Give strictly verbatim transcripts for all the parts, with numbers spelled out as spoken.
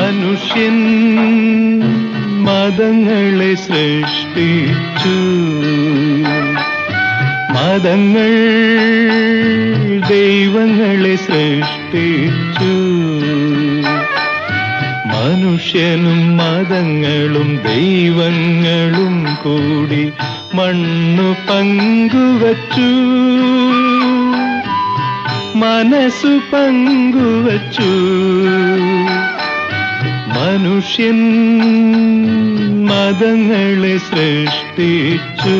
മനുഷ്യൻ മതങ്ങളെ സൃഷ്ടിച്ചു. മതങ്ങൾ ദൈവങ്ങളെ സൃഷ്ടിച്ചു. മനുഷ്യനും മതങ്ങളും ദൈവങ്ങളും കൂടി മണ്ണു പങ്കുവച്ചു. മനസ്സു പങ്കുവച്ചു. മനുഷ്യൻ മതങ്ങളെ സൃഷ്ടിച്ചു.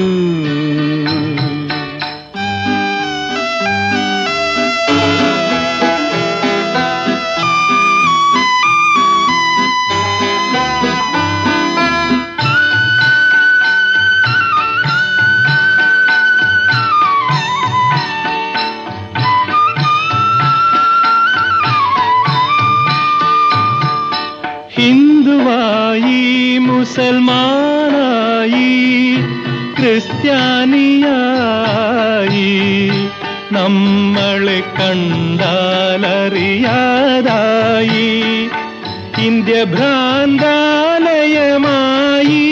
ഹിന്ദുവായി, മുസൽമാനായി, ക്രിസ്ത്യാനിയായി നമ്മളെ കണ്ടാലറിയാതായി. ഇന്ത്യ ഭ്രാന്താലയമായി.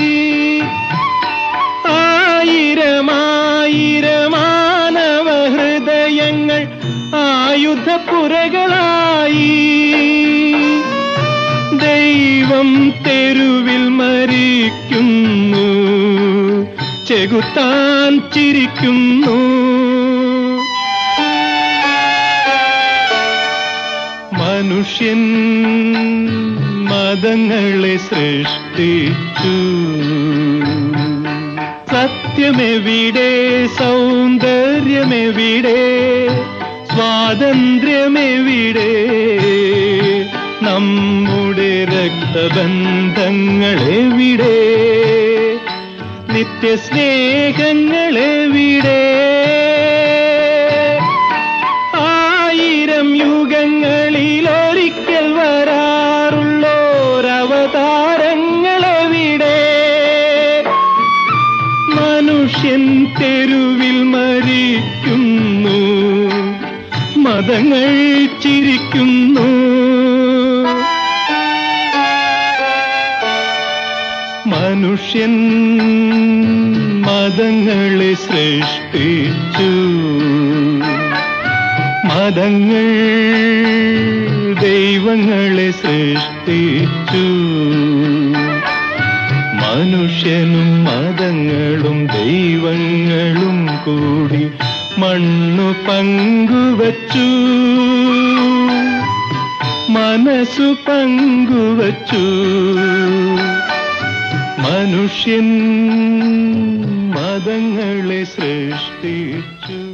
ആയിരമായിരമാനവ ഹൃദയങ്ങൾ ആയുധപ്പുരകളായി. ദൈവം തെരുവിൽ മരിക്കുന്നു, ചെകുത്താൻ ചിരിക്കുന്നു. മനുഷ്യൻ മതങ്ങളെ സൃഷ്ടിച്ചു. സത്യമെവിടെ, സൗന്ദര്യമെവിടെ, സ്വാതന്ത്ര്യമെവിടെ? നമ്മുടെ രക്തബന്ധങ്ങളെവിടെ? നിത്യസ്നേഹങ്ങളെവിടെ? ആയിരം യുഗങ്ങളിലൊരിക്കൽ വരാറുള്ളോരവതാരങ്ങളെവിടെ? മനുഷ്യൻ തെരുവിൽ മരിക്കുന്നു, മതങ്ങൾ ചിരിക്കുന്നു. മനുഷ്യൻ മതങ്ങളെ സൃഷ്ടിച്ചു. മതങ്ങൾ ദൈവങ്ങളെ സൃഷ്ടിച്ചു. മനുഷ്യനും മതങ്ങളും ദൈവങ്ങളും കൂടി മണ്ണു പങ്കുവച്ചു. മനസ്സു പങ്കുവച്ചു. മനുഷ്യൻ മതങ്ങളെ സൃഷ്ടിച്ചു.